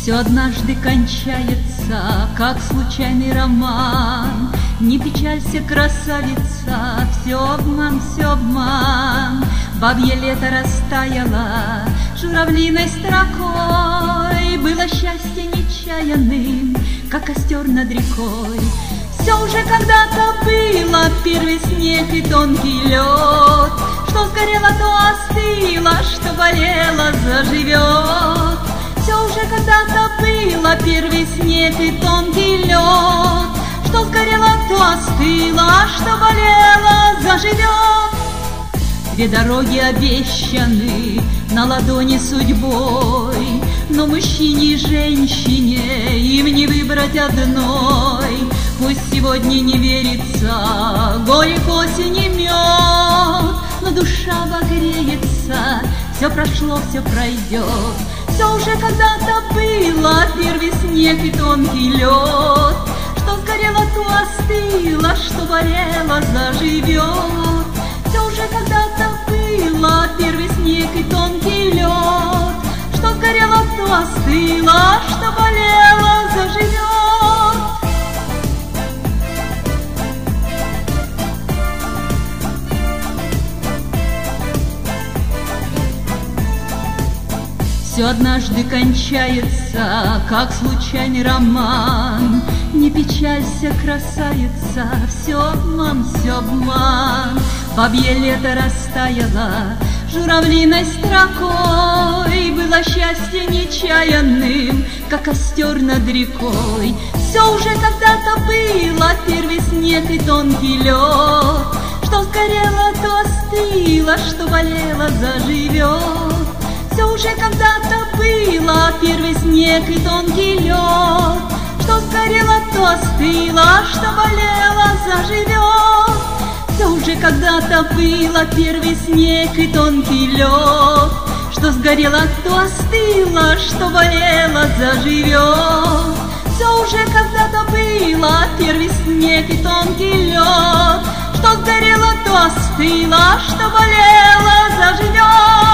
Все однажды кончается, как случайный роман. Не печалься, красавица, все обман, все обман. Бабье лето растаяло журавлиной строкой. Было счастье нечаянным, как костер над рекой. Все уже когда-то было, первый снег и тонкий лед. Что сгорело, то остыло, что болело, заживет. Все уже когда-то было, первый снег и тонкий лед. Что сгорело, то остыло, а что болело, заживет. Две дороги обещаны на ладони судьбой, но мужчине и женщине им не выбрать одной. Пусть сегодня не верится, горек осени мед, но душа обогреется, все прошло, все пройдет. Все уже когда-то было, первый снег и тонкий лед. Что сгорело, то остыло, что болело, заживет. Все уже когда-то было, первый снег и тонкий лед. Что сгорело, то остыло, что болело, заживет. Все однажды кончается, как случайный роман. Не печалься, красавица, все обман, все обман. Бабье лето растаяло журавлиной строкой. Было счастье нечаянным, как костер над рекой. Все уже когда-то было, первый снег и тонкий лед. Что сгорело, то остыло, что болело, заживет. Все уже когда-то было, первый снег и тонкий лед. Что сгорело, то остыло, что болело, заживет. Все уже когда-то было, первый снег и тонкий лед. Что сгорело, то остыло, что болело, заживет. Все уже когда-то было, первый снег и тонкий лед. Что сгорело, то остыло, что болело, заживет.